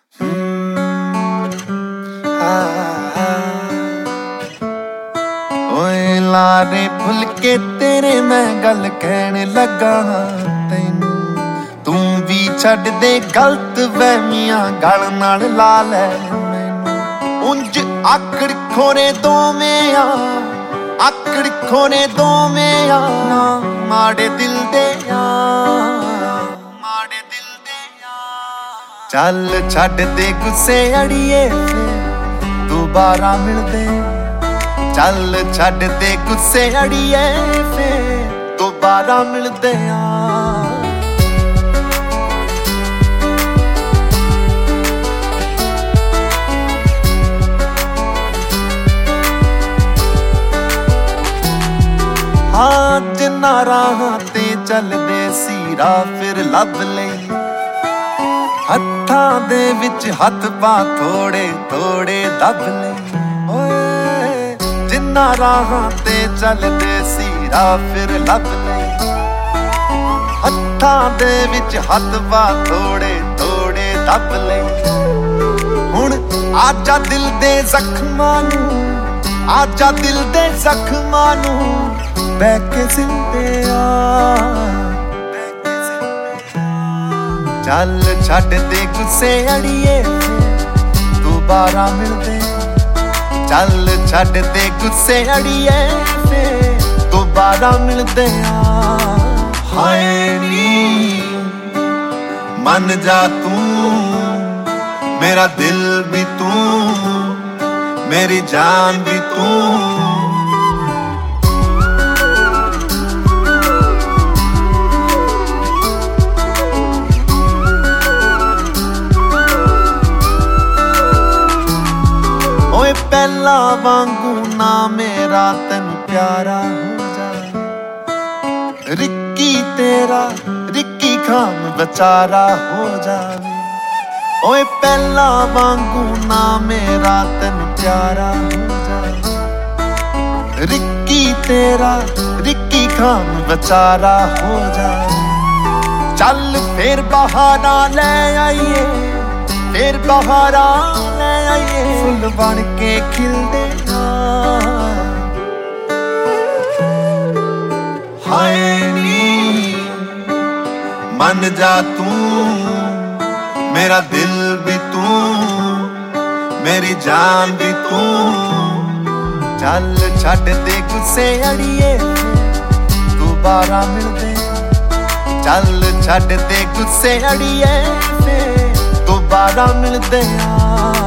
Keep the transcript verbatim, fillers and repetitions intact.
ओए लारे भुल के तेरे मैं गल कहन लगा तैनू तू भी छड्ड दे गलत वहमियां गल नाल ला लै मैनू उंज आकड़ खोने दोवें आ आकड़ खोने दोवें आ ना माड़े दिल दे आ माड़े दिल दे आ चल छड्ड दे गुस्से अड़िए दोबारा मिलदे चल छड्ड दे गुस्से अड़िए फिर दोबारा मिलदे आ हाँ जिन्ना राहां ते चलदे सी राह फिर लभ लई हत्थां दे विच हत्थ पा थोड़े थोड़े दब लई ओए जिन्ना राहां ते चलदे सी राह फिर लभ लई हत्थां दे विच हत्थ पा थोड़े थोड़े दब लई हुण आजा दिल दे जख्मां नू आजा दिल दे जख्मां नू बैठ के जिंदे आ चल छड्ड दे गुस्से अड़िए दोबारा मिलदे चल छड्ड दे गुस्से अड़िए दोबारा मिलदे आ हाय नी मन जा तू मेरा दिल भी तू मेरी जान भी तू पहला वांगू ना मेरा तेन प्यारा हो जावे रिक्की तेरा रिक्की खान बेचारा हो जावे ओए पहला वांगू ना मेरा तेन प्यारा हो जावे रिक्की तेरा रिक्की खान बेचारा हो जावे चल फिर बहारा ले आइए फिर बहारा ले आइए फुल बन के खिलदे हाय नी मन जा तू मेरा दिल भी तू मेरी जान भी तू चल छड्ड दे गुस्से अड़िए दोबारा मिलदे चल छड्ड दे गुस्से अड़िए दोबारा मिलदे आ